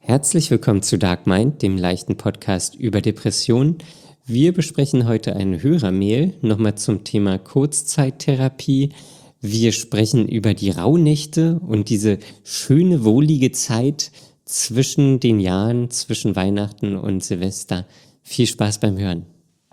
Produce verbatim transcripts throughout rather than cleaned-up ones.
Herzlich willkommen zu Dark Mind, dem leichten Podcast über Depressionen. Wir besprechen heute ein Hörermail, nochmal zum Thema Kurzzeittherapie. Wir sprechen über die Rauhnächte und diese schöne, wohlige Zeit zwischen den Jahren, zwischen Weihnachten und Silvester. Viel Spaß beim Hören.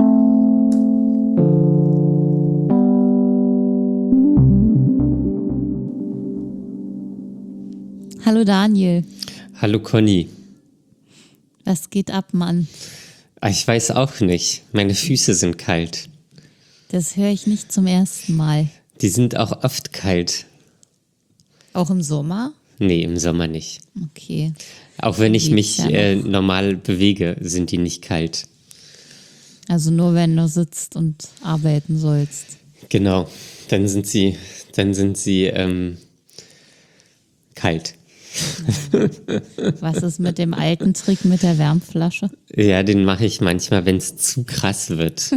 Hallo Daniel. Hallo Conny. Was geht ab, Mann? Ich weiß auch nicht. Meine Füße sind kalt. Das höre ich nicht zum ersten Mal. Die sind auch oft kalt. Auch im Sommer? Nee, im Sommer nicht. Okay. Auch wenn ich Geht's mich ja äh, normal bewege, sind die nicht kalt. Also nur wenn du sitzt und arbeiten sollst. Genau, dann sind sie, dann sind sie ähm, kalt. Was ist mit dem alten Trick mit der Wärmflasche? Ja, den mache ich manchmal, wenn es zu krass wird.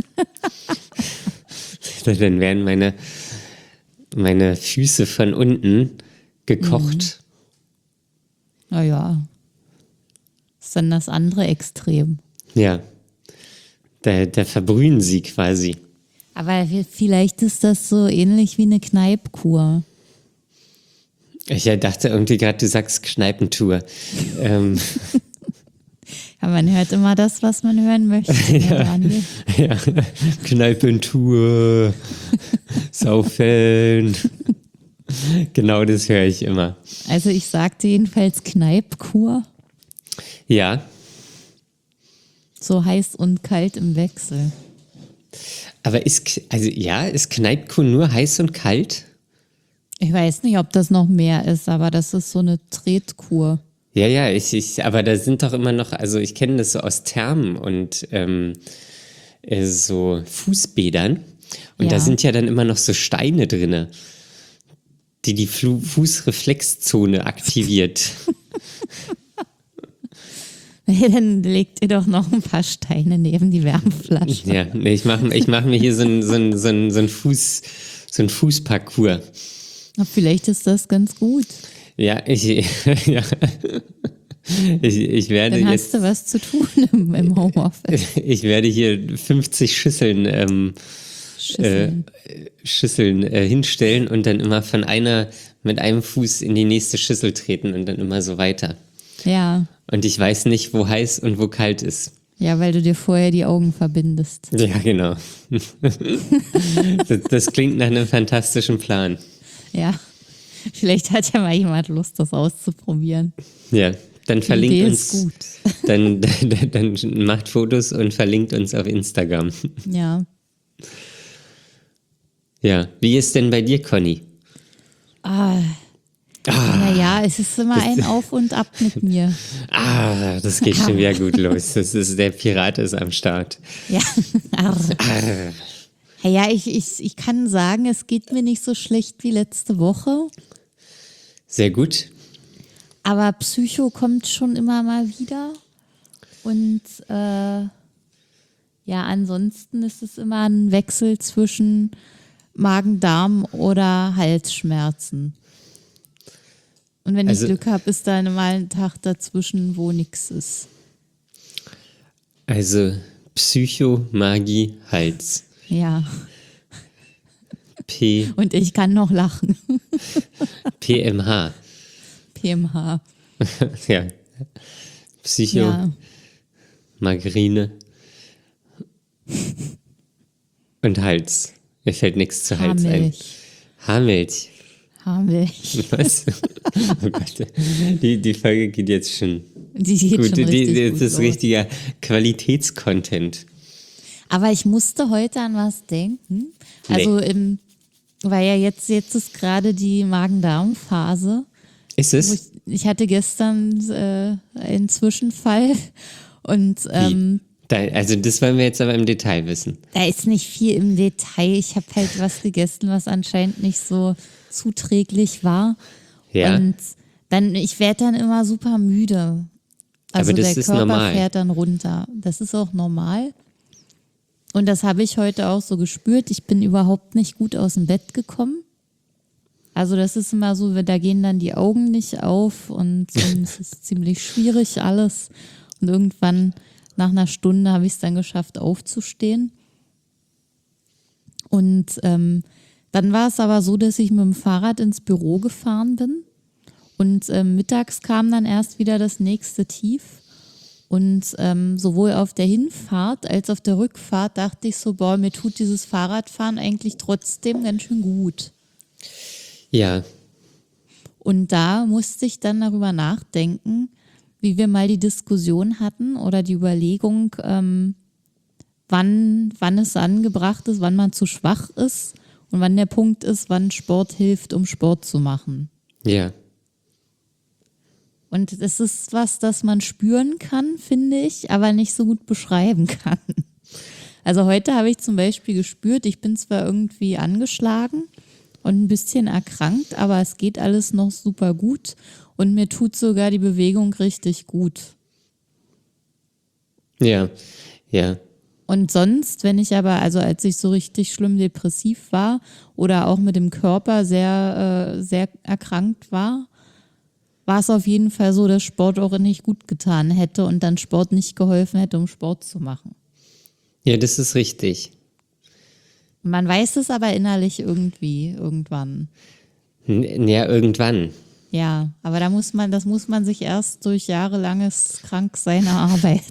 Dann werden meine, meine Füße von unten gekocht. Mhm. Naja. Ist dann das andere Extrem. Ja, da, da verbrühen sie quasi. Aber vielleicht ist das so ähnlich wie eine Kneipkur. Ich dachte irgendwie gerade, du sagst Kneipentour. ähm, Ja, man hört immer das, was man hören möchte. ja, ja. Kneipentour, Saufen. Genau das höre ich immer. Also ich sagte jedenfalls Kneipkur. Ja. So heiß und kalt im Wechsel. Aber ist, also ja, ist Kneipkur nur heiß und kalt? Ich weiß nicht, ob das noch mehr ist, aber das ist so eine Tretkur. Ja, ja, ich, ich, aber da sind doch immer noch, also ich kenne das so aus Thermen und ähm, äh, so Fußbädern. Und Ja. da sind ja dann immer noch so Steine drinne, die die Flu- Fußreflexzone aktiviert. Nee, dann legt ihr doch noch ein paar Steine neben die Wärmflasche. Ja, nee, ich mache ich mach mir hier so ein, so ein, so ein, so ein Fuß, so ein Fußparcours. Aber vielleicht ist das ganz gut. Ja, ich, ja. ich, ich werde Dann jetzt, hast du was zu tun im, im Homeoffice. ich werde hier fünfzig Schüsseln, ähm, Schüsseln. äh, Schüsseln äh, hinstellen und dann immer von einer mit einem Fuß in die nächste Schüssel treten und dann immer so weiter. Ja. Und ich weiß nicht, wo heiß und wo kalt ist. Ja, weil du dir vorher die Augen verbindest. Ja, genau. das, das klingt nach einem fantastischen Plan. Ja. Vielleicht hat ja mal jemand Lust, das auszuprobieren. Ja, dann Die verlinkt Idee uns. ist gut. Dann, dann, dann macht Fotos und verlinkt uns auf Instagram. Ja. Ja, wie ist denn bei dir, Conny? Ah. Naja, es ist immer ein Auf und Ab mit mir. Ah, das geht schon wieder gut los. Das ist, der Pirat ist am Start. Ja. Ja, ich, ich, ich kann sagen, es geht mir nicht so schlecht wie letzte Woche. Sehr gut. Aber Psycho kommt schon immer mal wieder. Und äh, ja, ansonsten ist es immer ein Wechsel zwischen Magen-Darm oder Halsschmerzen. Und wenn Also- ich Glück habe, ist da mal ein Tag dazwischen, wo nichts ist. Also Psycho, Magie, Hals. Ja, P, und ich kann noch lachen. P M H. P M H. Ja. Psycho, Ja, Margarine und Hals. Mir fällt nichts zu Hals ein. Haarmilch. Haarmilch. Haarmilch. Was? Oh Gott. Die, die Folge geht jetzt schon Die geht gut. schon Die, richtig die, gut das ist los. richtiger Qualitätscontent. Aber ich musste heute an was denken. Also, im, weil ja jetzt, jetzt ist gerade die Magen-Darm-Phase. Ist Wo es? Ich, ich hatte gestern äh, einen Zwischenfall und ähm, Da, also das wollen wir jetzt aber im Detail wissen. da ist nicht viel im Detail. Ich habe halt was gegessen, was anscheinend nicht so zuträglich war. Ja. Und dann, ich werde dann immer super müde. Also Aber das der ist Körper normal. fährt dann runter. Das ist auch normal. Und das habe ich heute auch so gespürt. Ich bin überhaupt nicht gut aus dem Bett gekommen. Also das ist immer so, da gehen dann die Augen nicht auf und, und es ist ziemlich schwierig alles. Und irgendwann nach einer Stunde habe ich es dann geschafft, aufzustehen. Und ähm, dann war es aber so, dass ich mit dem Fahrrad ins Büro gefahren bin. Und ähm, mittags kam dann erst wieder das nächste Tief. Und ähm, sowohl auf der Hinfahrt als auf der Rückfahrt dachte ich so, boah, mir tut dieses Fahrradfahren eigentlich trotzdem ganz schön gut. Ja. Und da musste ich dann darüber nachdenken, wie wir mal die Diskussion hatten oder die Überlegung, ähm, wann, wann es angebracht ist, wann man zu schwach ist und wann der Punkt ist, wann Sport hilft, um Sport zu machen. Ja. Und es ist was, das man spüren kann, finde ich, aber nicht so gut beschreiben kann. Also heute habe ich zum Beispiel gespürt, ich bin zwar irgendwie angeschlagen und ein bisschen erkrankt, aber es geht alles noch super gut und mir tut sogar die Bewegung richtig gut. Ja, ja. Und sonst, wenn ich aber, also als ich so richtig schlimm depressiv war oder auch mit dem Körper sehr, äh, sehr erkrankt war, war es auf jeden Fall so, dass Sport auch nicht gut getan hätte und dann Sport nicht geholfen hätte, um Sport zu machen. Ja, das ist richtig. Man weiß es aber innerlich irgendwie, irgendwann. N- Ja, irgendwann. Ja, aber da muss man, das muss man sich erst durch jahrelanges Kranksein erarbeiten.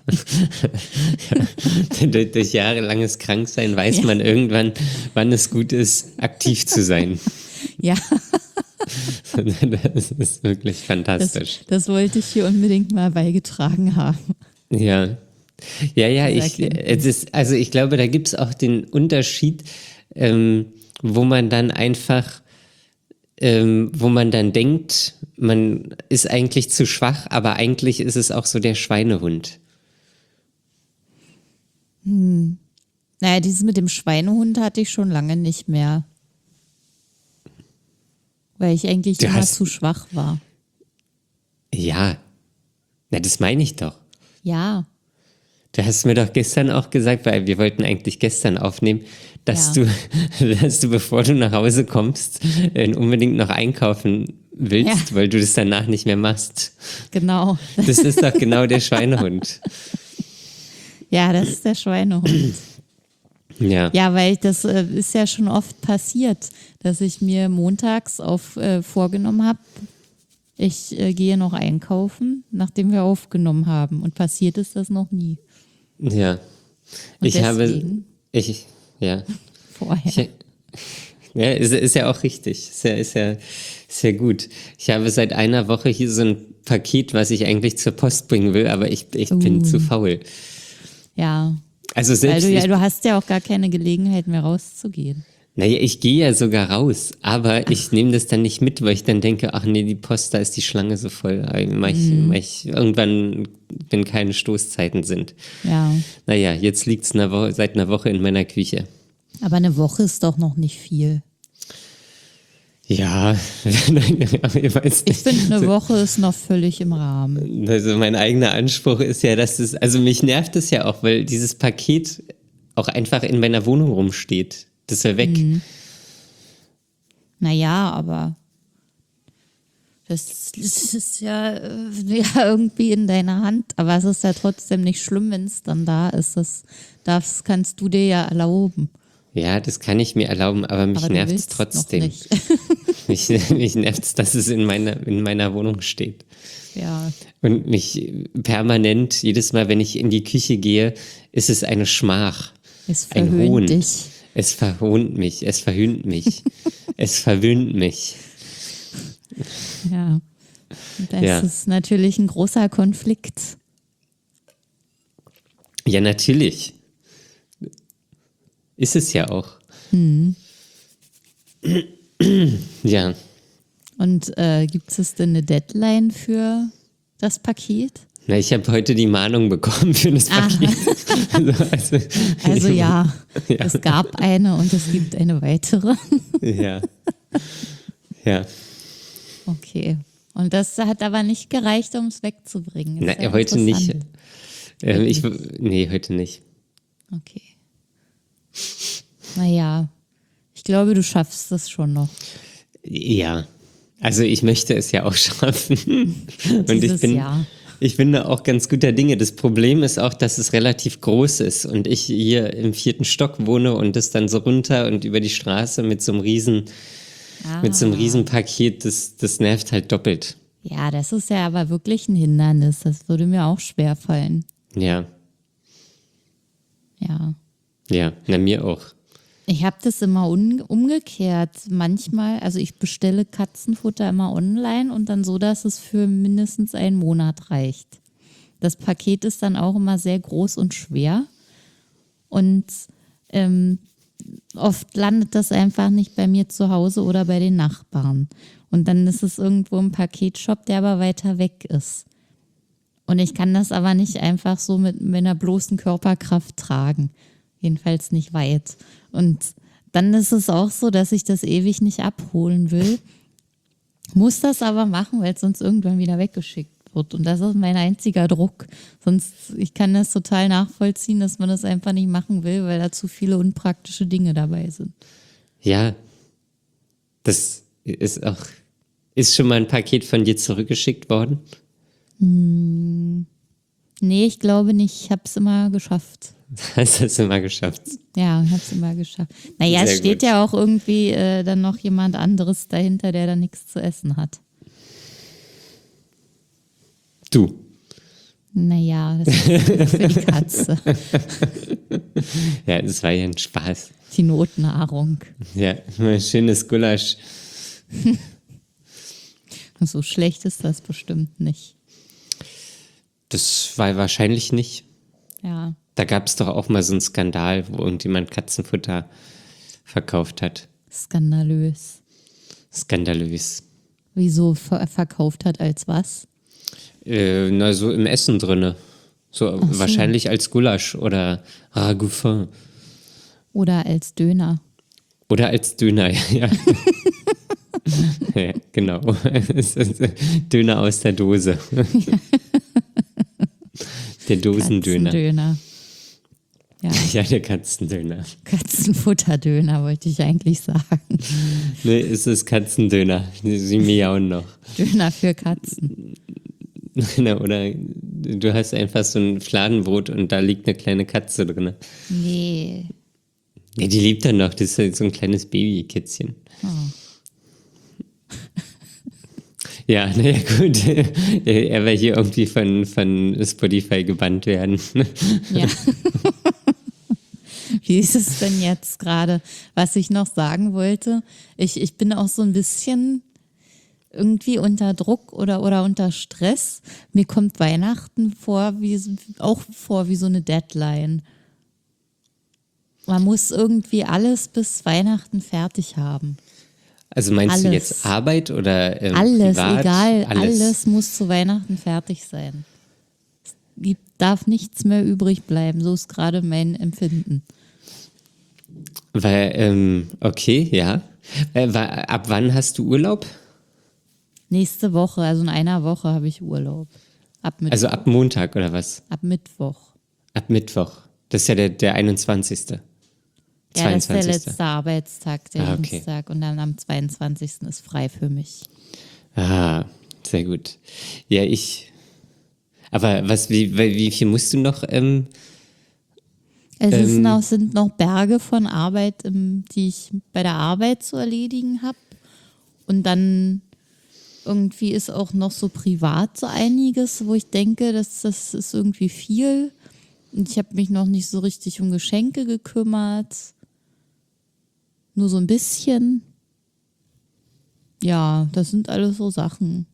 durch, durch jahrelanges Kranksein weiß Ja. man irgendwann, wann es gut ist, aktiv zu sein. Ja, Das ist wirklich das, fantastisch. das wollte ich hier unbedingt mal beigetragen haben. Ja. Ja, ja, Dieser ich, Erkenntnis. es ist, also ich glaube, da gibt es auch den Unterschied, ähm, wo man dann einfach, ähm, wo man dann denkt, man ist eigentlich zu schwach, aber eigentlich ist es auch so der Schweinehund. Naja, dieses mit dem Schweinehund hatte ich schon lange nicht mehr. Weil ich eigentlich Du immer hast- zu schwach war. Ja, na, das meine ich doch. Ja, Du hast mir doch gestern auch gesagt, weil wir wollten eigentlich gestern aufnehmen, dass, Ja. du, dass du, bevor du nach Hause kommst, äh, unbedingt noch einkaufen willst, Ja. weil du das danach nicht mehr machst. genau. Das ist doch genau der Schweinehund. Ja, das ist der Schweinehund. Ja. Ja, weil das äh, ist ja schon oft passiert, dass ich mir montags auf, äh, vorgenommen habe, ich äh, gehe noch einkaufen, nachdem wir aufgenommen haben. Und passiert ist das noch nie. Ja. Und Ich habe, deswegen? ich, ja. Vorher. Ich, ja, ist, ist ja auch richtig. Ist ja, ist, ja, ist ja gut. Ich habe seit einer Woche hier so ein Paket, was ich eigentlich zur Post bringen will, aber ich, ich bin Uh. zu faul. Ja, Also weil selbst du, ja, ich, du hast ja auch gar keine Gelegenheit mehr rauszugehen. naja, ich gehe ja sogar raus, aber ich nehme das dann nicht mit, weil ich dann denke, ach nee, die Post, da ist die Schlange so voll. Mach ich, Mhm. mach ich, irgendwann, wenn keine Stoßzeiten sind. Ja, Naja, jetzt liegt es seit einer Woche in meiner Küche. aber eine Woche ist doch noch nicht viel. Ja, ich weiß Ich nicht. finde, eine Woche ist noch völlig im Rahmen. Also mein eigener Anspruch ist ja, dass es, also mich nervt es ja auch, weil dieses Paket auch einfach in meiner Wohnung rumsteht. Das wäre weg. Naja, aber das, das ist ja, äh, ja irgendwie in deiner Hand. Aber es ist ja trotzdem nicht schlimm, wenn es dann da ist. Das, das kannst du dir ja erlauben. Ja, das kann ich mir erlauben, aber mich Aber du nervt es willst noch trotzdem. nicht. Mich, mich nervt es, dass es in meiner, in meiner Wohnung steht. Ja, Und mich permanent, jedes Mal, wenn ich in die Küche gehe, ist es eine Schmach. es Ein verhöhnt Hohn. dich. Es verhohnt mich, es verhöhnt mich, es verwöhnt mich. Ja. Das Ja. ist natürlich ein großer Konflikt. Ja, natürlich. Ist es ja auch. Ja. Und äh, gibt es denn eine Deadline für das Paket? Na, ich habe heute die Mahnung bekommen für das Ah. Paket. Also, also, Also ja, Ja. es gab eine und es gibt eine weitere. Ja. Ja. Okay. Und das hat aber nicht gereicht, um es wegzubringen. Ist Na, ja heute nicht. interessant. Ähm, ich, nee, heute nicht. Okay. Naja, ich glaube, du schaffst das schon noch. Ja, also ich möchte es ja auch schaffen. Und ich Dieses bin, Jahr. ich bin da auch ganz guter Dinge. Das Problem ist auch, dass es relativ groß ist und ich hier im vierten Stock wohne und das dann so runter und über die Straße mit so einem riesen, Ah. mit so einem riesen Paket, das, das nervt halt doppelt. Ja, das ist ja aber wirklich ein Hindernis. Das würde mir auch schwer fallen. Ja, Ja. ja, na mir auch. Ich habe das immer un umgekehrt. Manchmal, also ich bestelle Katzenfutter immer online und dann so, dass es für mindestens einen Monat reicht. Das Paket ist dann auch immer sehr groß und schwer. Und ähm, oft landet das einfach nicht bei mir zu Hause oder bei den Nachbarn. Und dann ist es irgendwo im Paketshop, der aber weiter weg ist. Und ich kann das aber nicht einfach so mit meiner bloßen Körperkraft tragen. Jedenfalls nicht weit. Und dann ist es auch so, dass ich das ewig nicht abholen will. Muss das aber machen, weil es sonst irgendwann wieder weggeschickt wird. Und das ist mein einziger Druck. Sonst, ich kann das total nachvollziehen, dass man das einfach nicht machen will, weil da zu viele unpraktische Dinge dabei sind. Ja, das ist auch, ist schon mal ein Paket von dir zurückgeschickt worden? Nee, ich glaube nicht. Ich habe es immer geschafft. Hast du es immer geschafft? Ja, ich habe es immer geschafft. Naja, Sehr es steht gut. ja auch irgendwie äh, dann noch jemand anderes dahinter, der da nichts zu essen hat. Du. Naja, das ist für die Katze. Ja, das war ja ein Spaß. Die Notnahrung. Ja, ein schönes Gulasch. So schlecht ist das bestimmt nicht. Das war wahrscheinlich nicht. Ja. Da gab es doch auch mal so einen Skandal, wo irgendjemand Katzenfutter verkauft hat. Skandalös. Skandalös. Wieso ver verkauft hat als was? Äh, na, so im Essen drinne. So, so. Wahrscheinlich als Gulasch oder Ragoufin. Oder als Döner. Oder als Döner, ja. Ja, genau. Döner aus der Dose. Der Dosendöner. Katzendöner. Ja, Ja, der Katzendöner. Katzenfutterdöner wollte ich eigentlich sagen. Nee, es ist Katzendöner. Sie miauen noch. Döner für Katzen. Na, oder du hast einfach so ein Fladenbrot und da liegt eine kleine Katze drin. Nee. Ja, die liebt dann noch. Das ist halt so ein kleines Babykätzchen. Oh. Ja, naja, gut. Er will hier irgendwie von, von Spotify gebannt werden. Ja. Wie ist es denn jetzt gerade? Was ich noch sagen wollte, ich, ich bin auch so ein bisschen irgendwie unter Druck oder, oder unter Stress. Mir kommt Weihnachten vor, wie, auch vor wie so eine Deadline. Man muss irgendwie alles bis Weihnachten fertig haben. Also meinst Alles. du jetzt Arbeit oder ähm, Alles, privat? egal, Alles. alles muss zu Weihnachten fertig sein. Es gibt, darf nichts mehr übrig bleiben, so ist gerade mein Empfinden. Weil, ähm, okay, ja. Äh, wa- ab wann hast du Urlaub? Nächste Woche, also in einer Woche habe ich Urlaub. Ab, Mitt Also ab Montag oder was? ab Mittwoch. Ab Mittwoch. Das ist ja der, der einundzwanzigste. Ja, das ist der zweiundzwanzigste. letzte Arbeitstag, der Ah, okay. Dienstag. Und dann am zweiundzwanzigsten ist frei für mich. Ah, sehr gut. Ja, ich. Aber was, wie, wie wie viel musst du noch? Ähm, Es ist Ähm. noch, sind noch Berge von Arbeit, ähm, die ich bei der Arbeit zu erledigen habe. Und dann irgendwie ist auch noch so privat so einiges, wo ich denke, dass das ist irgendwie viel. Und ich habe mich noch nicht so richtig um Geschenke gekümmert. Nur so ein bisschen. Ja, das sind alles so Sachen.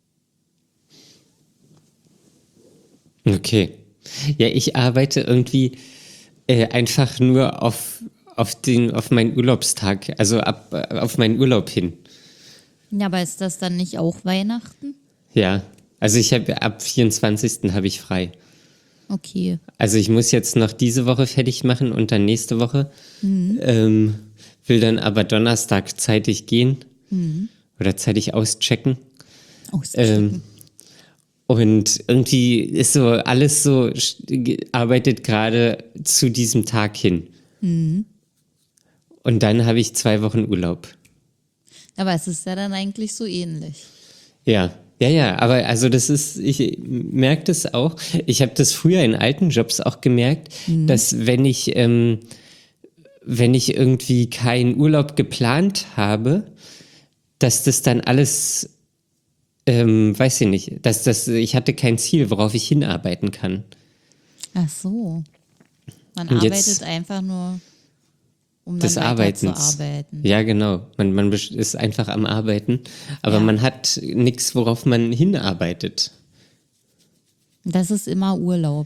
okay. Ja, ich arbeite irgendwie äh, einfach nur auf, auf, den, auf meinen Urlaubstag, also ab, äh, auf meinen Urlaub hin. Ja, aber ist das dann nicht auch Weihnachten? Ja, also ich habe ab vierundzwanzigsten habe ich frei. Okay. Also ich muss jetzt noch diese Woche fertig machen und dann nächste Woche. Ähm, will dann aber Donnerstag zeitig gehen oder zeitig auschecken. Ähm, und irgendwie ist so alles so, st- arbeitet gerade zu diesem Tag hin. Und dann habe ich zwei Wochen Urlaub. Aber es ist ja dann eigentlich so ähnlich. Ja, ja, ja, aber also das ist, ich merke das auch. Ich habe das früher in alten Jobs auch gemerkt, mhm. dass wenn ich, ähm, wenn ich irgendwie keinen Urlaub geplant habe, dass das dann alles, ähm, weiß ich nicht, dass das, ich hatte kein Ziel, worauf ich hinarbeiten kann. Ach so. Man Und arbeitet jetzt, einfach nur, um dann des weiter Arbeitens. zu arbeiten. Ja, genau. Man, man ist einfach am Arbeiten, aber Ja. man hat nichts, worauf man hinarbeitet. Das ist immer Urlaub.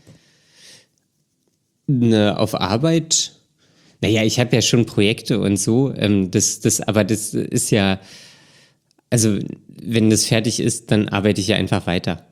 Ne, auf Arbeit, naja, ich habe ja schon Projekte und so, ähm, das, das, aber das ist ja, also wenn das fertig ist, dann arbeite ich ja einfach weiter.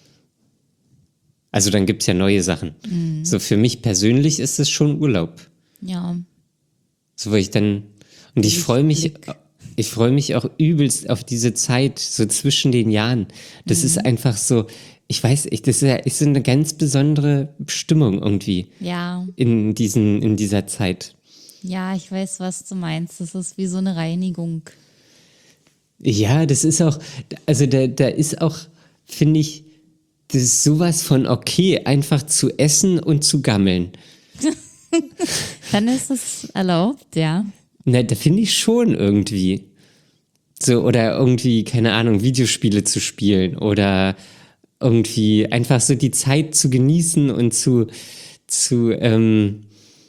Also dann gibt es ja neue Sachen. Mhm. So für mich persönlich ist es schon Urlaub. Ja. So wo ich dann, und ich freue mich, Lichtblick. ich freue mich auch übelst auf diese Zeit, so zwischen den Jahren. Das Mhm. ist einfach so, ich weiß, ich, das ist, ja, ist so eine ganz besondere Stimmung irgendwie Ja. in, diesen, in dieser Zeit. Ja, ich weiß, was du meinst. Das ist wie so eine Reinigung. Ja, das ist auch, also da, da ist auch, finde ich, das ist sowas von okay, einfach zu essen und zu gammeln. Dann ist es erlaubt, ja. Na, da finde ich schon irgendwie. So, oder irgendwie, keine Ahnung, Videospiele zu spielen oder irgendwie einfach so die Zeit zu genießen und zu, zu ähm,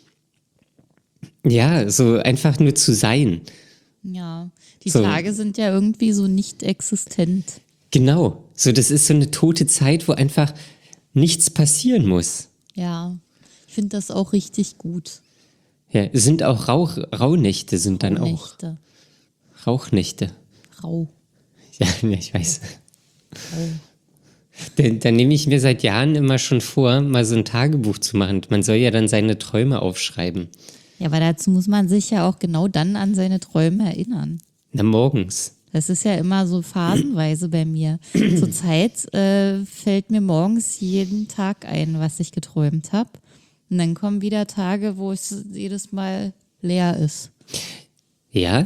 ja, so einfach nur zu sein. Ja, die So. Tage sind ja irgendwie so nicht existent. Genau, so das ist so eine tote Zeit, wo einfach nichts passieren muss. Ja, ich finde das auch richtig gut. Ja, es sind auch Rauch, Rauhnächte sind dann auch. Nächte. Rauchnächte. Rau. Ja, ja, ich weiß. Rau. Da, da nehme ich mir seit Jahren immer schon vor, mal so ein Tagebuch zu machen. Man soll ja dann seine Träume aufschreiben. Ja, aber dazu muss man sich ja auch genau dann an seine Träume erinnern. Na, morgens. Das ist ja immer so phasenweise bei mir. Zurzeit äh, fällt mir morgens jeden Tag ein, was ich geträumt habe. Und dann kommen wieder Tage, wo es jedes Mal leer ist. Ja?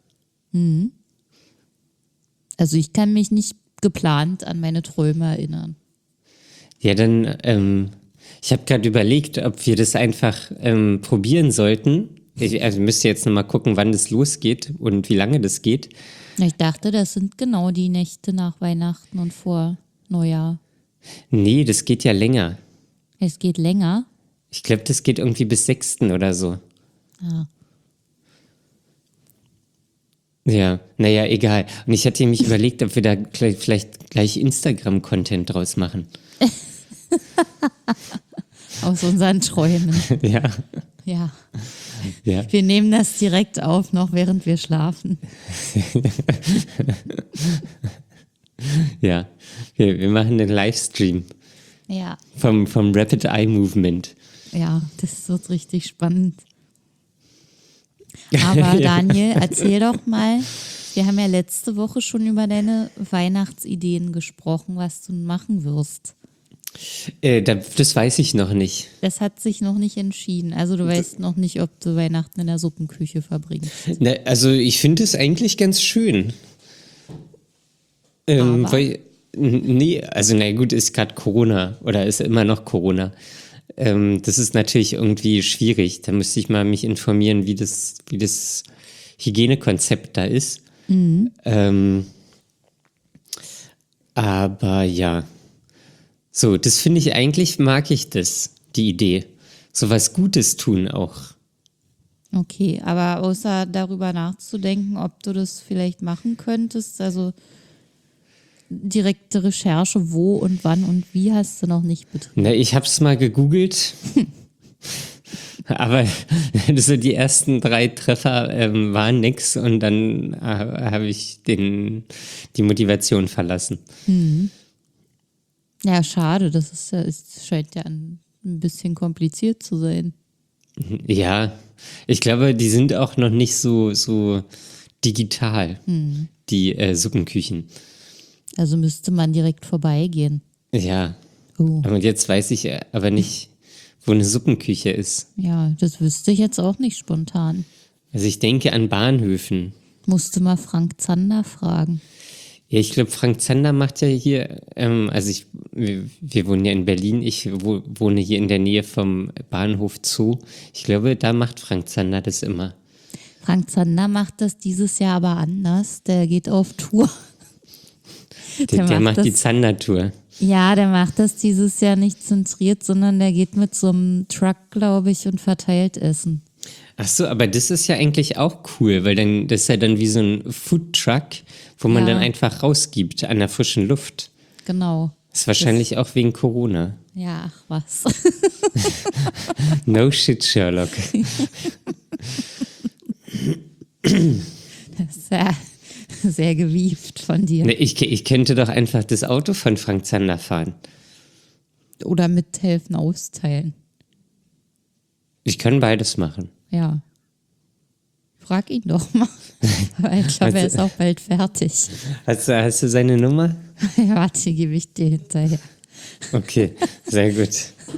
Also ich kann mich nicht geplant an meine Träume erinnern. Ja, dann, ähm, ich habe gerade überlegt, ob wir das einfach ähm, probieren sollten. Ich also müsste jetzt nochmal gucken, wann das losgeht und wie lange das geht. Ich dachte, das sind genau die Nächte nach Weihnachten und vor Neujahr. Nee, das geht ja länger. Es geht länger. Ich glaube, das geht irgendwie bis sechsten oder so. Ah. Ja, naja, egal. Und ich hatte mich überlegt, ob wir da gleich, vielleicht gleich Instagram-Content draus machen. Aus unseren Träumen. Ja, Ja. ja. Wir nehmen das direkt auf, noch während wir schlafen. Ja, wir, wir machen einen Livestream Ja. vom, vom Rapid Eye Movement. Ja, das wird richtig spannend. Aber Daniel, erzähl doch mal, wir haben ja letzte Woche schon über deine Weihnachtsideen gesprochen, was du machen wirst. Äh, da, das weiß ich noch nicht. Das hat sich noch nicht entschieden. Also du weißt noch nicht, ob du Weihnachten in der Suppenküche verbringst. Na, also ich finde es eigentlich ganz schön. Ähm, Aber? weil, n- nee, also na gut, ist gerade Corona oder ist immer noch Corona. Ähm, das ist natürlich irgendwie schwierig. Da müsste ich mal mich informieren, wie das, wie das Hygienekonzept da ist. Ähm, aber ja, so, das finde ich eigentlich, mag ich das, die Idee. So was Gutes tun auch. Okay, aber außer darüber nachzudenken, ob du das vielleicht machen könntest, also direkte Recherche, wo und wann und wie hast du noch nicht betrieben. Na, ich habe es mal gegoogelt. Aber so die ersten drei Treffer ähm, waren nix und dann äh, habe ich den, die Motivation verlassen. Ja, schade, das ist ja, es scheint ja ein, ein bisschen kompliziert zu sein. Ja, ich glaube, die sind auch noch nicht so, so digital, die äh, Suppenküchen. Also müsste man direkt vorbeigehen. Ja, Oh. und jetzt weiß ich äh, aber nicht, wo eine Suppenküche ist. Ja, das wüsste ich jetzt auch nicht spontan. Also ich denke an Bahnhöfen. Musste mal Frank Zander fragen. Ja, ich glaube, Frank Zander macht ja hier, ähm, also ich, wir, wir wohnen ja in Berlin, ich wo, wohne hier in der Nähe vom Bahnhof Zoo. Ich glaube, da macht Frank Zander das immer. Frank Zander macht das dieses Jahr aber anders. Der geht auf Tour. Der, der, der macht, macht die das, Zander-Tour. Ja, der macht das dieses Jahr nicht zentriert, sondern der geht mit so einem Truck, glaube ich, und verteilt Essen. Ach so, aber das ist ja eigentlich auch cool, weil dann das ist ja dann wie so ein Foodtruck, wo man Ja. dann einfach rausgibt an der frischen Luft. Genau. Das ist wahrscheinlich auch wegen Corona. Ja, ach was. No shit, Sherlock. Das ist sehr, sehr gewieft von dir. Ne, ich, ich könnte doch einfach das Auto von Frank Zander fahren. Oder mithelfen austeilen. Ich kann beides machen. Ja. Frag ihn doch mal. Weil ich glaube, er ist auch bald fertig. Hast du, hast du seine Nummer? Ja, warte, gebe ich dir hinterher. Okay, sehr gut.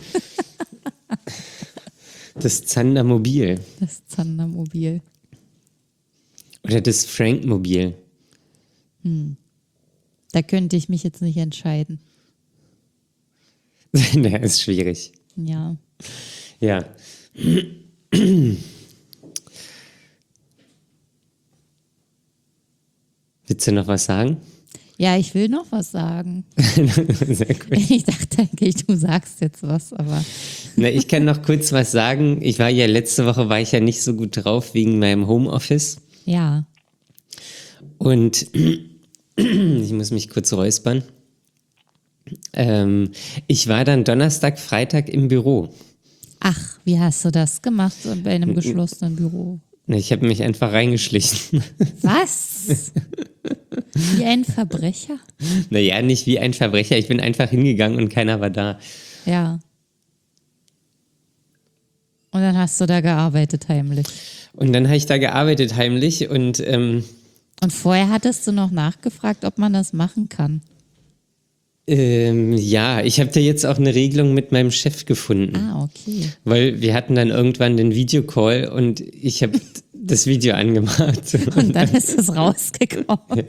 Das Zandermobil. Das Zandermobil. Oder das Frankmobil. Da könnte ich mich jetzt nicht entscheiden. Der ist schwierig. Ja. Ja. Willst du noch was sagen? Ja, ich will noch was sagen. Sehr gut. Ich dachte eigentlich, du sagst jetzt was, aber Na, ich kann noch kurz was sagen. Ich war ja letzte Woche war ich ja nicht so gut drauf wegen meinem Homeoffice. ja. Und ich muss mich kurz räuspern. Ähm, ich war dann Donnerstag, Freitag im Büro. Ach, wie hast du das gemacht bei einem geschlossenen Büro? Ich habe mich einfach reingeschlichen. Was? Wie ein Verbrecher? Naja, nicht wie ein Verbrecher. Ich bin einfach hingegangen und keiner war da. Ja. Und dann hast du da gearbeitet heimlich. Und dann habe ich da gearbeitet heimlich und ähm, Und vorher hattest du noch nachgefragt, ob man das machen kann. ähm, ja, ich habe da jetzt auch eine Regelung mit meinem Chef gefunden. Ah, okay. Weil wir hatten dann irgendwann den Videocall und ich habe das Video angemacht. Und dann ist es rausgekommen.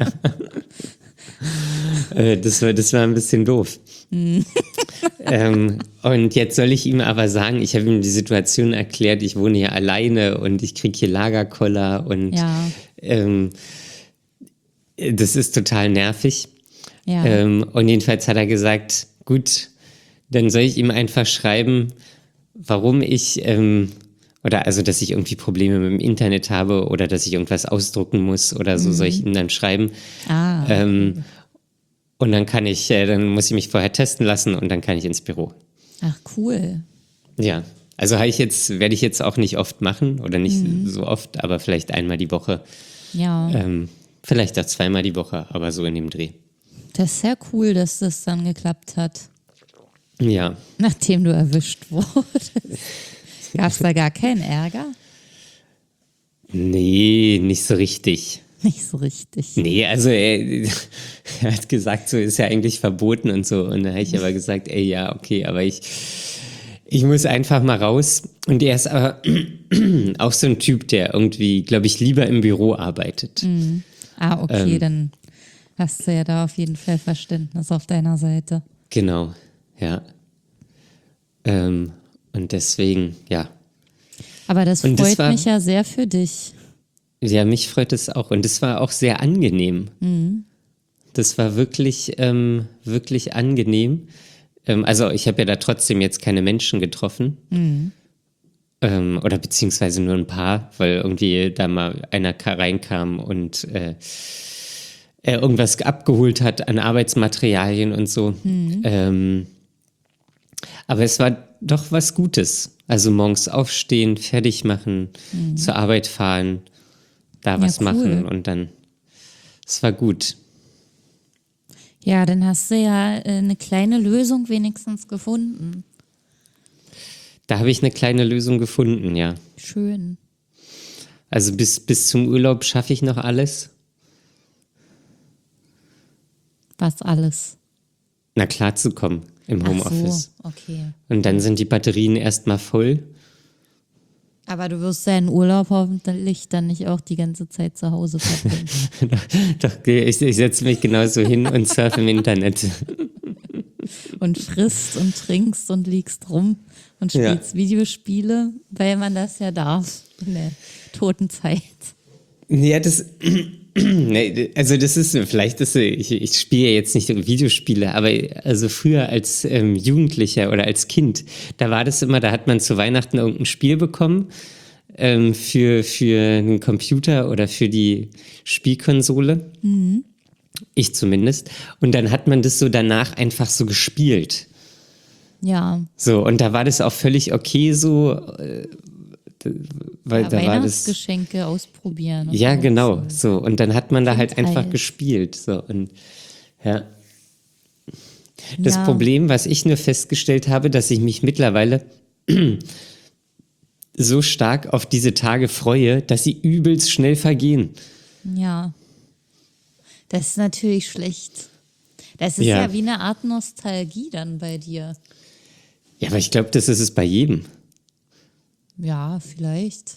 Äh, das, war, das war ein bisschen doof. ähm, und jetzt soll ich ihm aber sagen, ich habe ihm die Situation erklärt, ich wohne hier alleine und ich kriege hier Lagerkoller und Ja. ähm, das ist total nervig. Ja. Ähm, und jedenfalls hat er gesagt, gut, dann soll ich ihm einfach schreiben, warum ich, ähm, oder also, dass ich irgendwie Probleme mit dem Internet habe oder dass ich irgendwas ausdrucken muss oder so, soll ich ihm dann schreiben. Ah. Ähm, und dann kann ich, äh, dann muss ich mich vorher testen lassen und dann kann ich ins Büro. Ach, cool. Ja, also habe ich jetzt, werde ich jetzt auch nicht oft machen oder nicht so oft, aber vielleicht einmal die Woche. Ja. Ähm, vielleicht auch zweimal die Woche, aber so in dem Dreh. Das ist sehr cool, dass das dann geklappt hat. Ja. Nachdem du erwischt wurdest. Gab es da gar keinen Ärger? Nee, nicht so richtig. Nicht so richtig. Nee, also er, er hat gesagt, so ist ja eigentlich verboten und so. Und dann habe ich aber gesagt, ey, ja, okay, aber ich, ich muss einfach mal raus. Und er ist aber auch so ein Typ, der irgendwie, glaube ich, lieber im Büro arbeitet. Ah, okay, Ähm. dann hast du ja da auf jeden Fall Verständnis auf deiner Seite. Genau, ja. Ähm, und deswegen, ja. Aber das Und das freut war- mich ja sehr für dich. Ja, mich freut es auch. Und es war auch sehr angenehm. Das war wirklich, ähm, wirklich angenehm. Ähm, also ich habe ja da trotzdem jetzt keine Menschen getroffen. Ähm, oder beziehungsweise nur ein paar, weil irgendwie da mal einer ka- reinkam und äh, er irgendwas abgeholt hat an Arbeitsmaterialien und so. Ähm, aber es war doch was Gutes. Also morgens aufstehen, fertig machen, zur Arbeit fahren, da was cool. machen und dann, es war gut. Ja, dann hast du ja äh, eine kleine Lösung wenigstens gefunden. Da habe ich eine kleine Lösung gefunden, ja. Schön. Also bis, bis zum Urlaub schaffe ich noch alles. Was alles. Na klar zu kommen im Ach Homeoffice. so, okay. Und dann sind die Batterien erstmal voll. Aber du wirst deinen Urlaub hoffentlich dann nicht auch die ganze Zeit zu Hause verbringen. Doch, doch, ich, ich setze mich genauso hin und surfe im Internet. Und frisst und trinkst und liegst rum und spielst Ja. Videospiele, weil man das ja darf in der toten Zeit. Ja, das, nee, also das ist, vielleicht ist, ich, ich spiele ja jetzt nicht Videospiele, aber also früher als ähm, Jugendlicher oder als Kind, da war das immer, da hat man zu Weihnachten irgendein Spiel bekommen ähm, für, für einen Computer oder für die Spielkonsole. Mhm. Ich zumindest. Und dann hat man das so danach einfach so gespielt. Ja. So, und da war das auch völlig okay so, äh, weil ja, da war das. Weihnachtsgeschenke ausprobieren. und Ja, auch genau. So, und dann hat man da halt Kindheit. einfach gespielt. So, und ja. Das Ja. Problem, was ich nur festgestellt habe, dass ich mich mittlerweile so stark auf diese Tage freue, dass sie übelst schnell vergehen. Ja. Das ist natürlich schlecht. Das ist Ja. ja wie eine Art Nostalgie dann bei dir. Ja, aber ich glaube, das ist es bei jedem. Ja, vielleicht.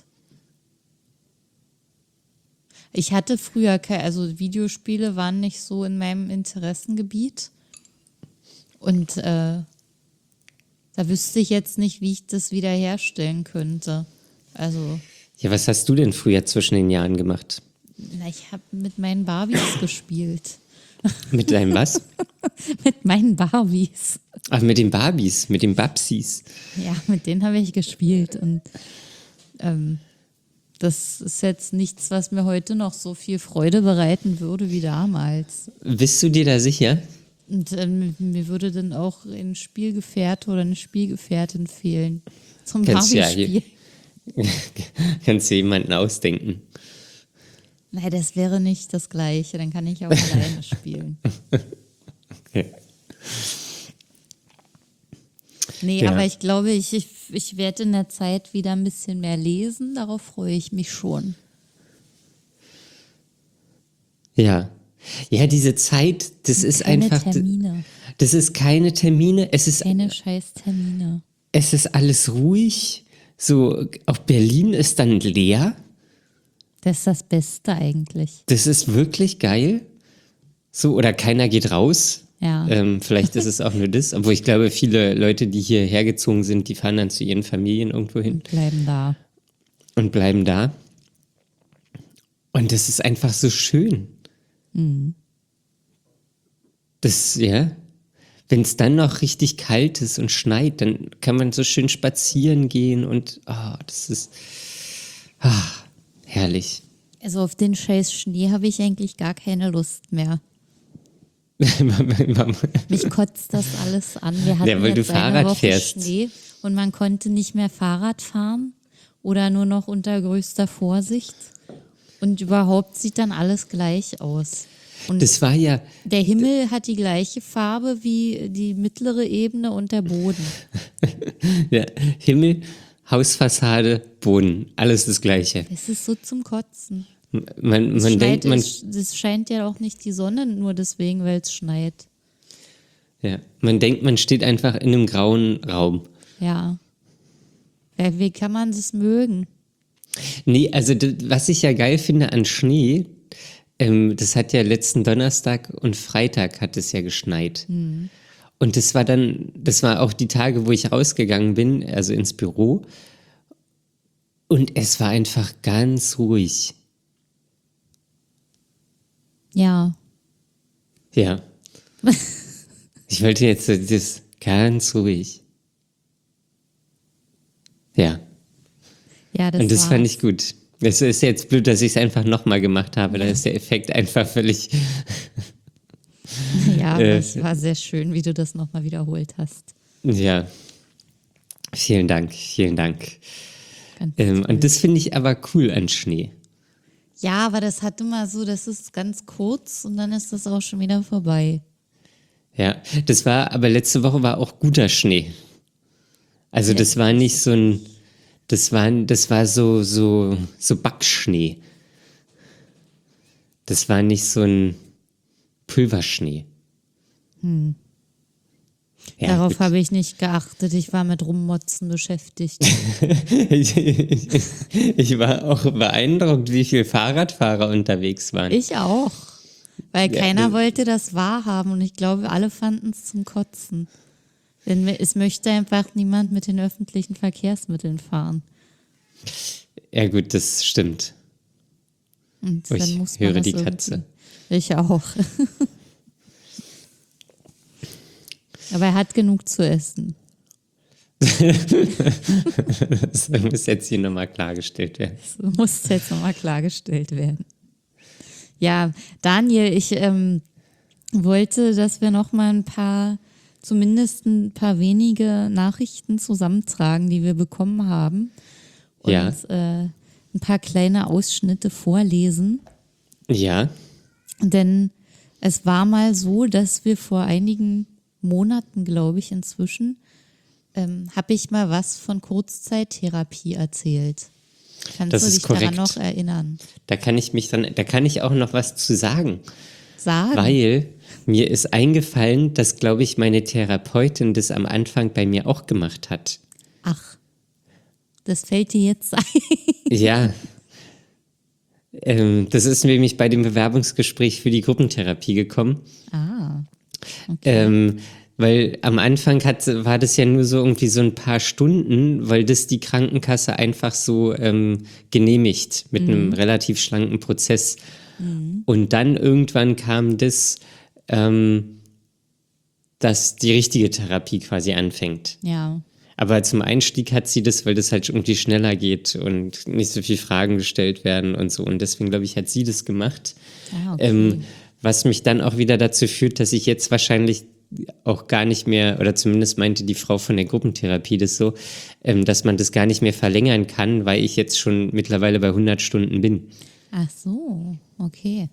Ich hatte früher, ke- also Videospiele waren nicht so in meinem Interessengebiet. Und äh, da wüsste ich jetzt nicht, wie ich das wiederherstellen könnte. Also, Ja, was hast du denn früher zwischen den Jahren gemacht? na, ich habe mit meinen Barbies gespielt. Mit deinem was? Mit meinen Barbies. Ach, mit den Barbies, mit den Babsis. Ja, mit denen habe ich gespielt. Und ähm, das ist jetzt nichts, was mir heute noch so viel Freude bereiten würde wie damals. Bist du dir da sicher? Und ähm, mir würde dann auch ein Spielgefährte oder eine Spielgefährtin fehlen. Zum Kannst ja Barbie-Spiel. Kannst du jemanden ausdenken? Nein, das wäre nicht das Gleiche. Dann kann ich auch alleine spielen. Okay. Nee, Ja. aber ich glaube, ich, ich, ich werde in der Zeit wieder ein bisschen mehr lesen. Darauf freue ich mich schon. Ja. Ja, diese Zeit, das ist Keine einfach. Termine. Das ist keine Termine. Es ist, Keine scheiß Termine. es ist alles ruhig. So, auch Berlin ist dann leer. Das ist das Beste eigentlich. Das ist wirklich geil. So, oder keiner geht raus. Ja. Ähm, vielleicht ist es auch nur das. Obwohl ich glaube, viele Leute, die hier hergezogen sind, die fahren dann zu ihren Familien irgendwo hin Bleiben da. und bleiben da. Und das ist einfach so schön. Das, ja. Wenn es dann noch richtig kalt ist und schneit, dann kann man so schön spazieren gehen und ah, das ist ah, herrlich. Also auf den scheiß Schnee habe ich eigentlich gar keine Lust mehr. Mich kotzt das alles an. Wir hatten Ja, weil du jetzt eine Fahrrad Woche fährst. Schnee und man konnte nicht mehr Fahrrad fahren oder nur noch unter größter Vorsicht. Und überhaupt sieht dann alles gleich aus. Und Das war ja, der Himmel hat die gleiche Farbe wie die mittlere Ebene und der Boden. ja Himmel, Hausfassade, Boden, alles das Gleiche. Es ist so zum Kotzen. Man, Es man schneit, denkt, man, es, es scheint ja auch nicht die Sonne nur deswegen, weil es schneit. ja, man denkt, man steht einfach in einem grauen Raum. Ja. Ja, wie kann man das mögen? Nee, also d- was ich ja geil finde an Schnee, ähm, das hat ja letzten Donnerstag und Freitag hat es ja geschneit. Und das war dann, das war auch die Tage, wo ich rausgegangen bin, also ins Büro. Und es war einfach ganz ruhig. Ja. Ja. Ich wollte jetzt so das ganz ruhig. Ja. Ja, das Und das war's. fand ich gut. Es ist jetzt blöd, dass ich es einfach nochmal gemacht habe. Da ist der Effekt einfach völlig. Ja, aber Äh, es war sehr schön, wie du das nochmal wiederholt hast. Ja. Vielen Dank, vielen Dank. Ganz Ähm, toll. und das finde ich aber cool an Schnee. Ja, aber das hat immer so, das ist ganz kurz und dann ist das auch schon wieder vorbei. Ja, das war, aber letzte Woche war auch guter Schnee. Also Ja, das war nicht so ein, das war, das war so, so, so Backschnee. Das war nicht so ein Pulverschnee. Ja, Darauf gut. habe ich nicht geachtet. Ich war mit Rummotzen beschäftigt. ich, ich, ich war auch beeindruckt, wie viele Fahrradfahrer unterwegs waren. Ich auch. Weil Ja, keiner das- wollte das wahrhaben und ich glaube, alle fanden es zum Kotzen. Denn es möchte einfach niemand mit den öffentlichen Verkehrsmitteln fahren. ja gut, das stimmt. Und Oh, ich dann muss man höre das die irgendwie- Katze. Ich auch. Aber er hat genug zu essen. Das muss jetzt hier nochmal klargestellt werden. Das muss jetzt nochmal klargestellt werden. Ja, Daniel, ich ähm, wollte, dass wir nochmal ein paar, zumindest ein paar wenige Nachrichten zusammentragen, die wir bekommen haben. Und Ja. äh, ein paar kleine Ausschnitte vorlesen. Ja, Denn es war mal so, dass wir vor einigen Monaten, glaube ich, inzwischen, ähm, habe ich mal was von Kurzzeittherapie erzählt. Kannst Das du ist dich daran korrekt. noch erinnern? da kann ich mich dann, da kann ich auch noch was zu sagen. Sagen. Weil mir ist eingefallen, dass, glaube ich, meine Therapeutin das am Anfang bei mir auch gemacht hat. Ach, das fällt dir jetzt ein. Ja. Ähm, das ist nämlich bei dem Bewerbungsgespräch für die Gruppentherapie gekommen. Ah, Ähm, weil am Anfang hat, war das ja nur so irgendwie so ein paar Stunden, weil das die Krankenkasse einfach so ähm, genehmigt mit einem relativ schlanken Prozess. Und dann irgendwann kam das, ähm, dass die richtige Therapie quasi anfängt. ja. Aber zum Einstieg hat sie das, weil das halt irgendwie schneller geht und nicht so viele Fragen gestellt werden und so. Und deswegen, glaube ich, hat sie das gemacht. Ah, okay. Ähm, was mich dann auch wieder dazu führt, dass ich jetzt wahrscheinlich auch gar nicht mehr, oder zumindest meinte die Frau von der Gruppentherapie das so, ähm, dass man das gar nicht mehr verlängern kann, weil ich jetzt schon mittlerweile bei hundert Stunden bin. Ach so, okay.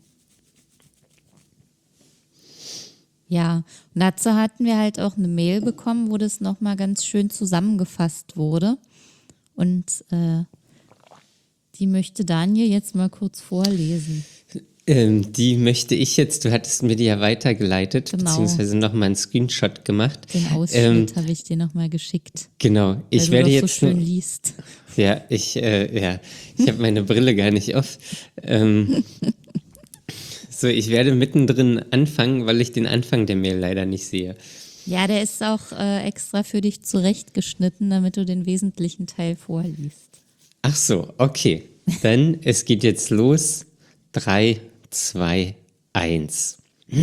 Ja, und dazu hatten wir halt auch eine Mail bekommen, wo das nochmal ganz schön zusammengefasst wurde. Und äh, die möchte Daniel jetzt mal kurz vorlesen. Ähm, die möchte ich jetzt, du hattest mir die ja weitergeleitet, Genau. beziehungsweise nochmal einen Screenshot gemacht. Den Ausschnitt Ähm, habe ich dir nochmal geschickt. genau, ich weil werde du doch jetzt so schön nur- liest. Ja, ich, äh, ja, ich habe meine Brille gar nicht auf. Ähm, so, ich werde mittendrin anfangen, weil ich den Anfang der Mail leider nicht sehe. Ja, der ist auch äh, extra für dich zurechtgeschnitten, damit du den wesentlichen Teil vorliest. Ach so, okay. Dann, es geht jetzt los. Drei, zwei, eins.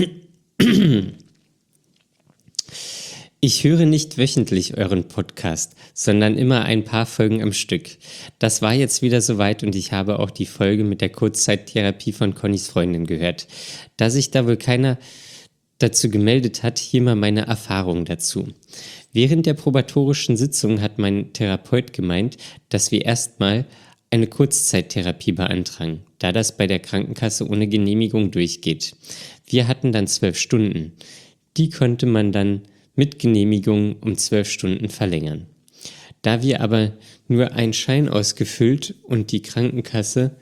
Ich höre nicht wöchentlich euren Podcast, sondern immer ein paar Folgen am Stück. Das war jetzt wieder soweit und ich habe auch die Folge mit der Kurzzeittherapie von Connys Freundin gehört. Da sich da wohl keiner dazu gemeldet hat, hier mal meine Erfahrung dazu. Während der probatorischen Sitzung hat mein Therapeut gemeint, dass wir erstmal eine Kurzzeittherapie beantragen, da das bei der Krankenkasse ohne Genehmigung durchgeht. Wir hatten dann zwölf Stunden. Die konnte man dann mit Genehmigung um zwölf Stunden verlängern. Da wir aber nur einen Schein ausgefüllt und die Krankenkasse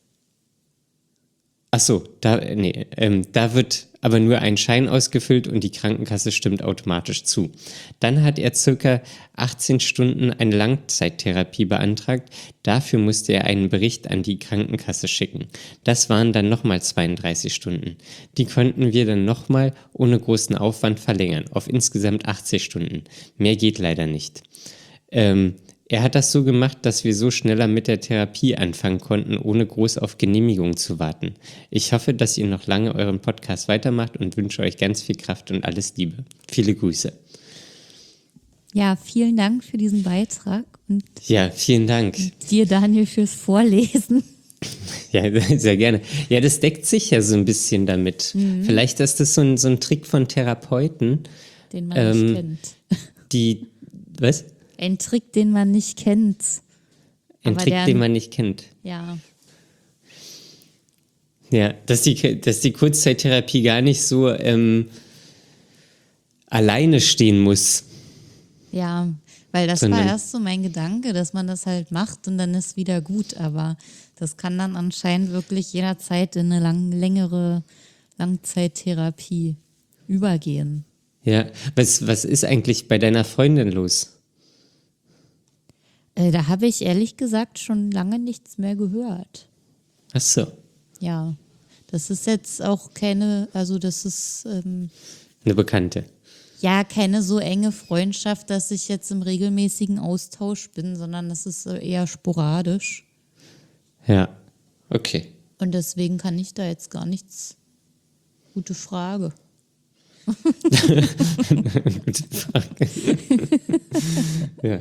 Ach so, da, nee, ähm, da wird aber nur ein Schein ausgefüllt und die Krankenkasse stimmt automatisch zu. Dann hat er circa achtzehn Stunden eine Langzeittherapie beantragt. Dafür musste er einen Bericht an die Krankenkasse schicken. Das waren dann nochmal zweiunddreißig Stunden. Die konnten wir dann nochmal ohne großen Aufwand verlängern, auf insgesamt achtzig Stunden. Mehr geht leider nicht. Ähm, Er hat das so gemacht, dass wir so schneller mit der Therapie anfangen konnten, ohne groß auf Genehmigung zu warten. Ich hoffe, dass ihr noch lange euren Podcast weitermacht und wünsche euch ganz viel Kraft und alles Liebe. Viele Grüße. Ja, vielen Dank für diesen Beitrag und Ja, vielen Dank. dir, Daniel, fürs Vorlesen. Ja, sehr gerne. Ja, das deckt sich ja so ein bisschen damit. Vielleicht ist das so ein, so ein Trick von Therapeuten, Den man Ähm, nicht kennt. die, was? Ein Trick, den man nicht kennt. Ein Aber Trick, der- den man nicht kennt. Ja, Ja, dass die, dass die Kurzzeittherapie gar nicht so ähm, alleine stehen muss. ja, weil das Sondern- war erst so mein Gedanke, dass man das halt macht und dann ist wieder gut. Aber das kann dann anscheinend wirklich jederzeit in eine lang, längere Langzeittherapie übergehen. Ja, was, was ist eigentlich bei deiner Freundin los? Äh, da habe ich ehrlich gesagt schon lange nichts mehr gehört. Ach so, Ja, das ist jetzt auch keine, also das ist ähm, eine Bekannte. ja keine so enge Freundschaft, dass ich jetzt im regelmäßigen Austausch bin, sondern das ist äh, eher sporadisch. Ja, okay. Und deswegen kann ich da jetzt gar nichts. Gute Frage. Gute Frage. Ja.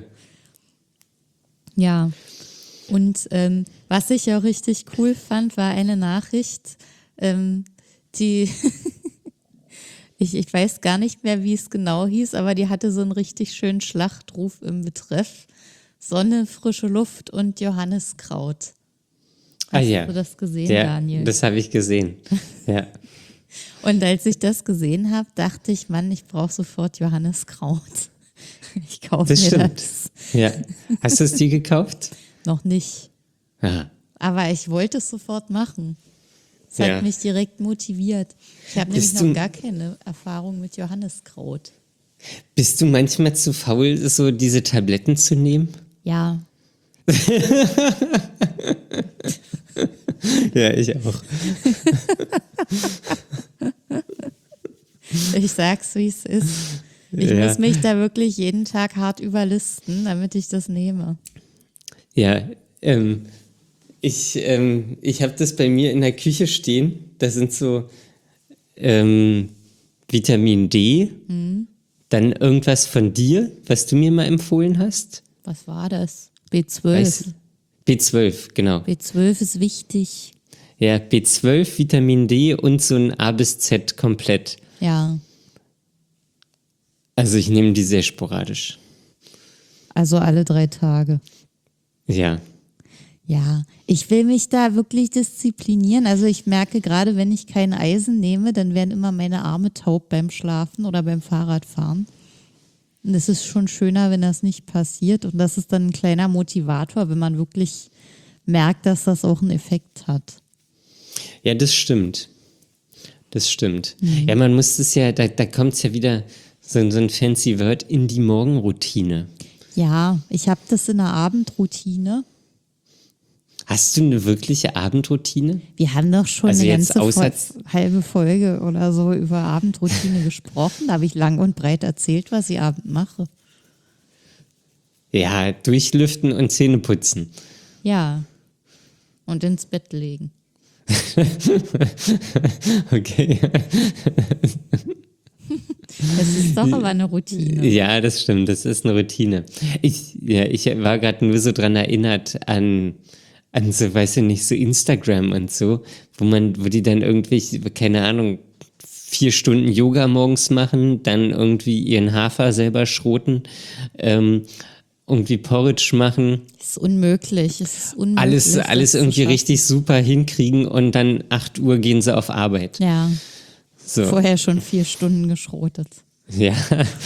Ja. Und ähm, was ich auch richtig cool fand, war eine Nachricht, ähm, die, ich, ich weiß gar nicht mehr, wie es genau hieß, aber die hatte so einen richtig schönen Schlachtruf im Betreff. Sonne, frische Luft und Johanniskraut. Hast Ah ja, du das gesehen, Der, Daniel? das habe ich gesehen. Ja. Und als ich das gesehen habe, dachte ich, Mann, ich brauche sofort Johanniskraut. Ich kaufe Das mir stimmt. das. Ja. Hast du es dir gekauft? Noch nicht. Aha. Aber ich wollte es sofort machen. Es hat Ja. mich direkt motiviert. Ich habe nämlich Bist noch du- gar keine Erfahrung mit Johanniskraut. Bist du manchmal zu faul, so diese Tabletten zu nehmen? Ja, Ja, ich auch. ich sag's, wie es ist. Ich Ja. muss mich da wirklich jeden Tag hart überlisten, damit ich das nehme. Ja, ähm, ich, ähm, ich habe das bei mir in der Küche stehen. Da sind so ähm, Vitamin D, dann irgendwas von dir, was du mir mal empfohlen hast. Was war das? B zwölf. Weiß- B zwölf, genau. B zwölf ist wichtig. Ja, B zwölf, Vitamin D und so ein A bis Z komplett. Ja, Also ich nehme die sehr sporadisch. also alle drei Tage. Ja. Ja, ich will mich da wirklich disziplinieren. Also ich merke gerade, wenn ich kein Eisen nehme, dann werden immer meine Arme taub beim Schlafen oder beim Fahrradfahren. Und es ist schon schöner, wenn das nicht passiert. Und das ist dann ein kleiner Motivator, wenn man wirklich merkt, dass das auch einen Effekt hat. Ja, das stimmt. Das stimmt. Ja, man muss es ja, da, da kommt es ja wieder so, so ein fancy Word in die Morgenroutine. Ja, ich habe das in der Abendroutine. Hast du eine wirkliche Abendroutine? Wir haben doch schon Also eine jetzt ganze außer- Fol- halbe Folge oder so über Abendroutine gesprochen. Da habe ich lang und breit erzählt, was ich abend mache. Ja, durchlüften und Zähne putzen. Ja. Und ins Bett legen. Okay. Das ist doch aber eine Routine. Ja, das stimmt. Das ist eine Routine. Ich, ja, ich war gerade nur so dran erinnert an, an so, weiß ich nicht, so Instagram und so, wo man, wo die dann irgendwie, keine Ahnung, vier Stunden Yoga morgens machen, dann irgendwie ihren Hafer selber schroten, ähm, irgendwie Porridge machen, Es ist unmöglich. Es ist unmöglich. alles, das alles zu irgendwie schaffen. richtig super hinkriegen und dann acht Uhr gehen sie auf Arbeit. Ja, So. vorher schon vier Stunden geschrotet. Ja.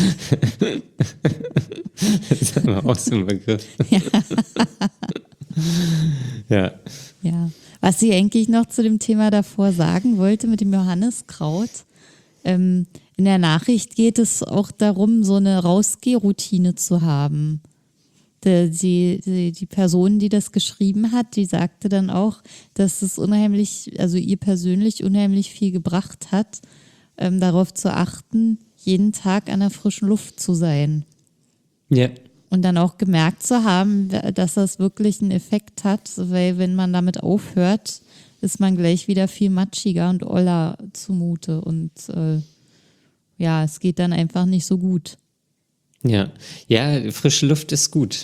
Das ist aber auch so ein Begriff. Ja. Ja. Was ich eigentlich noch zu dem Thema davor sagen wollte mit dem Johanniskraut. Ähm, in der Nachricht geht es auch darum, so eine Rausgehroutine zu haben. Die, die, die, die Person, die das geschrieben hat, die sagte dann auch, dass es unheimlich, also ihr persönlich unheimlich viel gebracht hat, ähm, darauf zu achten, jeden Tag an der frischen Luft zu sein. Ja. Und dann auch gemerkt zu haben, dass das wirklich einen Effekt hat, weil wenn man damit aufhört, ist man gleich wieder viel matschiger und oller zumute. Und äh, ja, es geht dann einfach nicht so gut. Ja. Ja, frische Luft ist gut.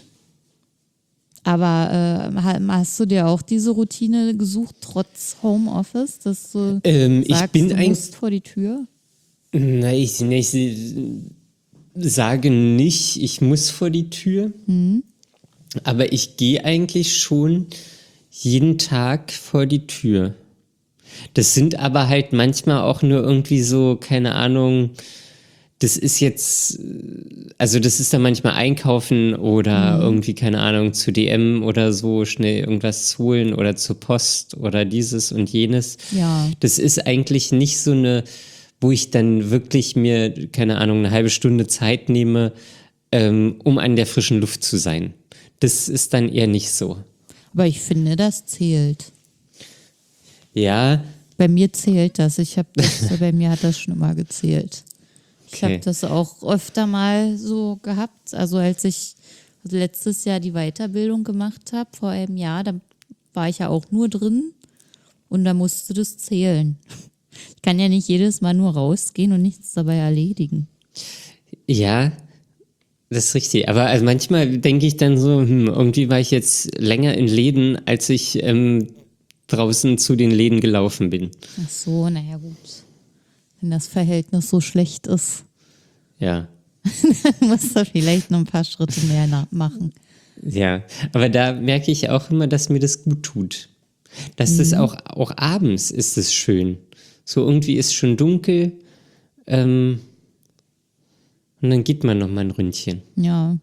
Aber äh, ha- hast du dir auch diese Routine gesucht, trotz Homeoffice, dass du Ähm, ich sagst, bin du ein- musst vor die Tür? Na, ich, ich sage nicht, ich muss vor die Tür. Aber ich gehe eigentlich schon jeden Tag vor die Tür. Das sind aber halt manchmal auch nur irgendwie so, keine Ahnung, das ist jetzt, also das ist dann manchmal einkaufen oder irgendwie, keine Ahnung, zu D M oder so, schnell irgendwas zu holen oder zur Post oder dieses und jenes. Ja. Das ist eigentlich nicht so eine wo ich dann wirklich mir, keine Ahnung, eine halbe Stunde Zeit nehme, ähm, um an der frischen Luft zu sein. Das ist dann eher nicht so. Aber ich finde, das zählt. Ja. Bei mir zählt das. Ich habe das, bei mir hat das schon immer gezählt. Ich Okay. habe das auch öfter mal so gehabt. Also als ich letztes Jahr die Weiterbildung gemacht habe, vor einem Jahr, da war ich ja auch nur drin und da musste das zählen. Ich kann ja nicht jedes Mal nur rausgehen und nichts dabei erledigen. Ja, das ist richtig. Aber also manchmal denke ich dann so, hm, irgendwie war ich jetzt länger in Läden, als ich ähm, draußen zu den Läden gelaufen bin. Ach so, naja gut. Wenn das Verhältnis so schlecht ist, Ja. musst du vielleicht noch ein paar Schritte mehr na- machen. Ja, aber da merke ich auch immer, dass mir das gut tut. Dass das auch, auch abends ist es schön. So irgendwie ist schon dunkel ähm, und dann geht man noch mal ein Ründchen. Ja.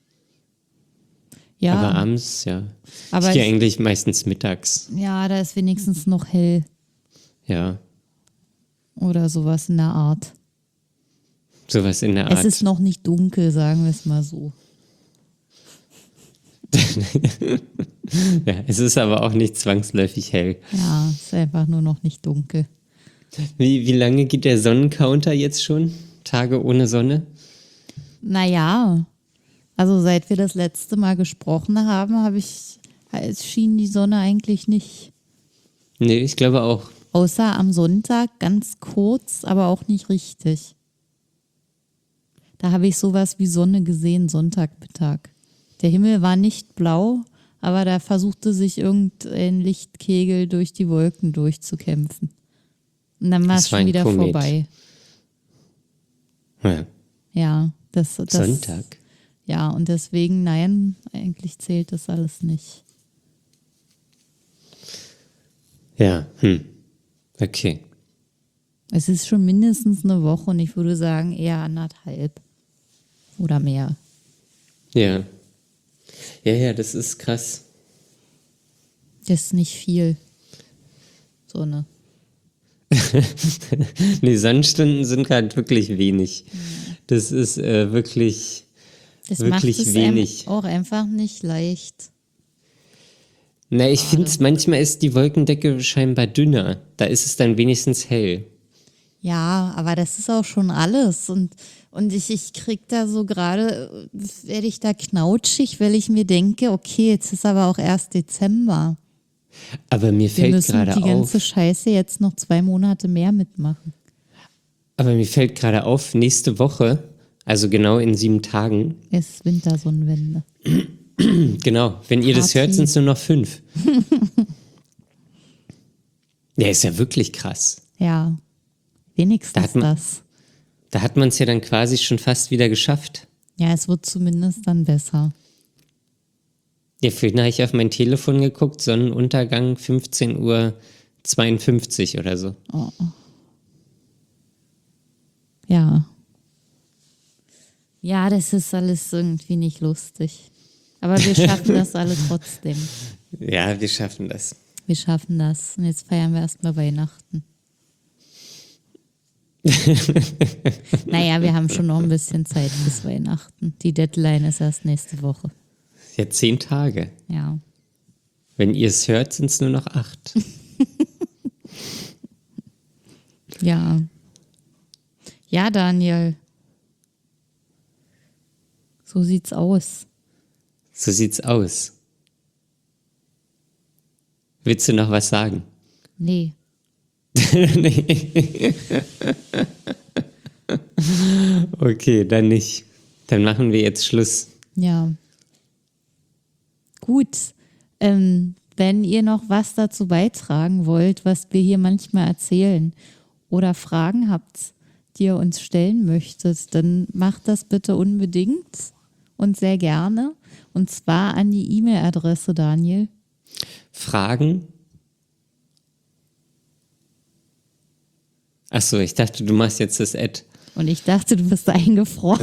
Ja, Aber abends, ja. Aber ich gehe ich- eigentlich meistens mittags. ja, da ist wenigstens noch hell Ja, oder sowas in der Art. sowas in der Art. Es ist noch nicht dunkel, sagen wir es mal so. Ja, es ist aber auch nicht zwangsläufig hell. Ja, es ist einfach nur noch nicht dunkel. Wie, wie lange geht der Sonnencounter jetzt schon? Tage ohne Sonne? Naja, also seit wir das letzte Mal gesprochen haben, habe ich, es schien die Sonne eigentlich nicht. Nee, ich glaube auch. Außer am Sonntag ganz kurz, aber auch nicht richtig. Da habe ich sowas wie Sonne gesehen, Sonntagmittag. Der Himmel war nicht blau, aber da versuchte sich irgendein Lichtkegel durch die Wolken durchzukämpfen. Und dann war Das es war schon ein wieder Komet. vorbei. Ja, Ja, das, das Sonntag. Ja, und deswegen, nein, eigentlich zählt das alles nicht. Ja, hm. Okay. Es ist schon mindestens eine Woche und ich würde sagen eher anderthalb oder mehr. Ja. Ja, ja, das ist krass. Das ist nicht viel. So ne. Nee, Sonnenstunden sind halt wirklich wenig. Das ist äh, wirklich, Das wirklich macht es wenig. einem auch einfach nicht leicht. Na, ich finde es, manchmal ist die Wolkendecke scheinbar dünner. Da ist es dann wenigstens hell. Ja, aber das ist auch schon alles. Und, und ich, ich krieg da so gerade, äh, werde ich da knautschig, weil ich mir denke, okay, jetzt ist aber auch erst Dezember. Aber mir Wir fällt müssen gerade die ganze auf, Scheiße jetzt noch zwei Monate mehr mitmachen. aber mir fällt gerade auf, nächste Woche, also genau in sieben Tagen, Es ist Wintersonnenwende. genau, wenn ihr das Party. hört, sind es nur noch fünf. Ja, ist ja wirklich krass. Ja, wenigstens Da hat man- das. Da hat man es ja dann quasi schon fast wieder geschafft. Ja, es wird zumindest dann besser. Ja, vorhin habe ich auf mein Telefon geguckt, Sonnenuntergang fünfzehn Uhr zweiundfünfzig oder so. Ja. Ja, das ist alles irgendwie nicht lustig. Aber wir schaffen das alle trotzdem. Ja, wir schaffen das. Wir schaffen das. Und jetzt feiern wir erstmal Weihnachten. Naja, wir haben schon noch ein bisschen Zeit bis Weihnachten. Die Deadline ist erst nächste Woche. Ja, zehn Tage. Ja. Wenn ihr es hört, sind es nur noch acht. Ja. Ja, Daniel. So sieht's aus. So sieht's aus. Willst du noch was sagen? Nee. Nee. Okay, dann nicht. Dann machen wir jetzt Schluss. Ja. Gut. Ähm, wenn ihr noch was dazu beitragen wollt, was wir hier manchmal erzählen oder Fragen habt, die ihr uns stellen möchtet, dann macht das bitte unbedingt und sehr gerne. Und zwar an die E-Mail-Adresse, Daniel. Fragen? Achso, ich dachte, du machst jetzt das Ad. Und ich dachte, du bist eingefroren.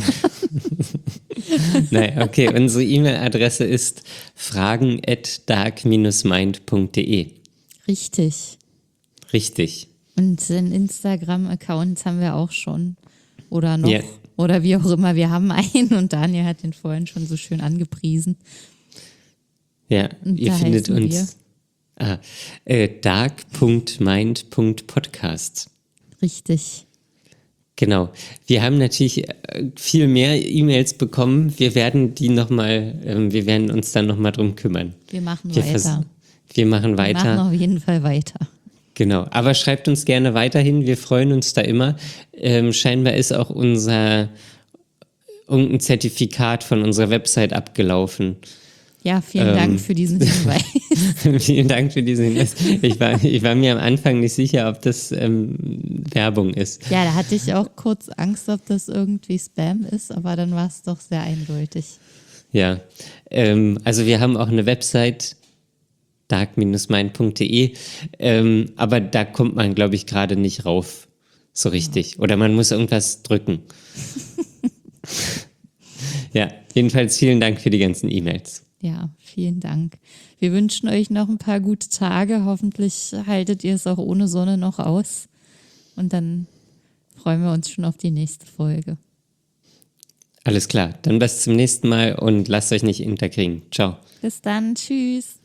Nein, okay, unsere E-Mail-Adresse ist fragen at dark dash mind punkt de. Richtig. Richtig. Und einen Instagram-Account haben wir auch schon. Oder noch. Ja. Oder wie auch immer. Wir haben einen und Daniel hat den vorhin schon so schön angepriesen. Ja, Und ihr da findet heißen uns ah, äh, dark punkt mind punkt podcast. Richtig. Genau. Wir haben natürlich äh, viel mehr E-Mails bekommen. Wir werden die noch mal, ähm, wir werden uns dann noch mal drum kümmern. Wir machen Wir vers- weiter. Wir machen Wir weiter. machen auf jeden Fall weiter. Genau. Aber schreibt uns gerne weiterhin. Wir freuen uns da immer. Ähm, scheinbar ist auch unser irgendein Zertifikat von unserer Website abgelaufen. Ja, vielen Ähm. Dank für diesen Hinweis. Vielen Dank für diesen Hinweis. Ich war, ich war mir am Anfang nicht sicher, ob das ähm, Werbung ist. Ja, da hatte ich auch kurz Angst, ob das irgendwie Spam ist, aber dann war es doch sehr eindeutig. Ja, ähm, also wir haben auch eine Website, dark Bindestrich mind punkt de, ähm, aber da kommt man, glaube ich, gerade nicht rauf, so richtig. Oder man muss irgendwas drücken. Ja, jedenfalls vielen Dank für die ganzen E-Mails. Ja, vielen Dank. Wir wünschen euch noch ein paar gute Tage. Hoffentlich haltet ihr es auch ohne Sonne noch aus. Und dann freuen wir uns schon auf die nächste Folge. Alles klar, dann bis zum nächsten Mal und lasst euch nicht unterkriegen. Ciao. Bis dann. Tschüss.